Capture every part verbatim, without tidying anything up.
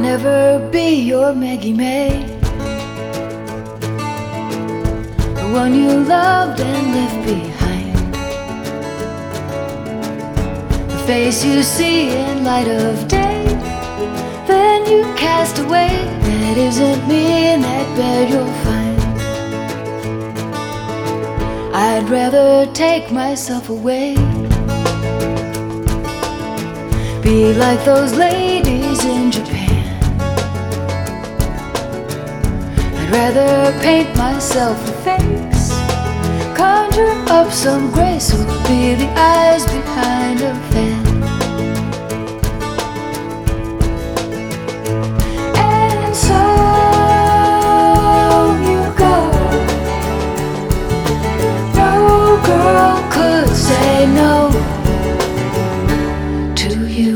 never be your Maggie May, the one you loved and left behind, the face you see in light of day, then you cast away. That isn't me in that bed you'll find. I'd rather take myself away, be like those ladies in Japan. I'd rather paint myself a face, conjure up some grace, or be the eyes behind a fan. And so you go. No girl could say no to you.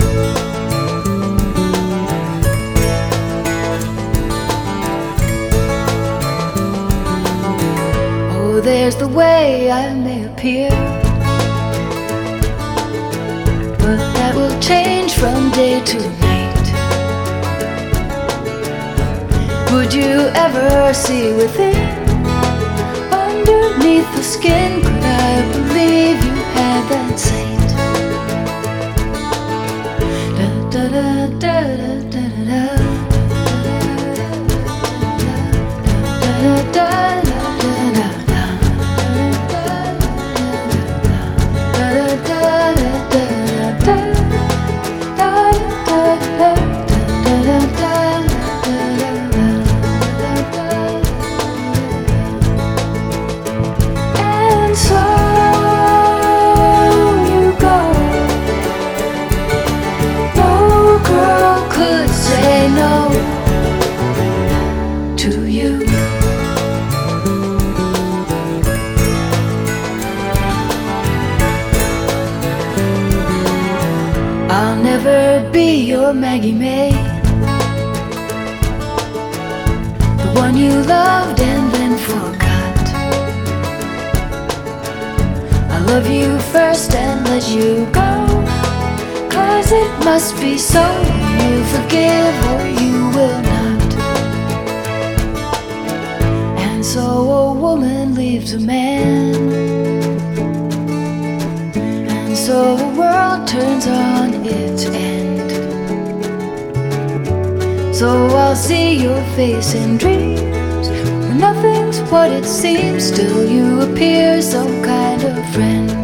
Oh, there's the way I may appear, but that will change from day to night. Would you ever see within, underneath the skin? Could I believe you had that sight? Da da da da da da da da da. I'll never be your Maggie May, the one you loved and then forgot. I'll love you first and let you go, 'cause it must be so. You forgive or you will not. And so a woman leaves a man, and so the world turns on its end. So I'll see your face in dreams, when nothing's what it seems. Still you appear some kind of friend.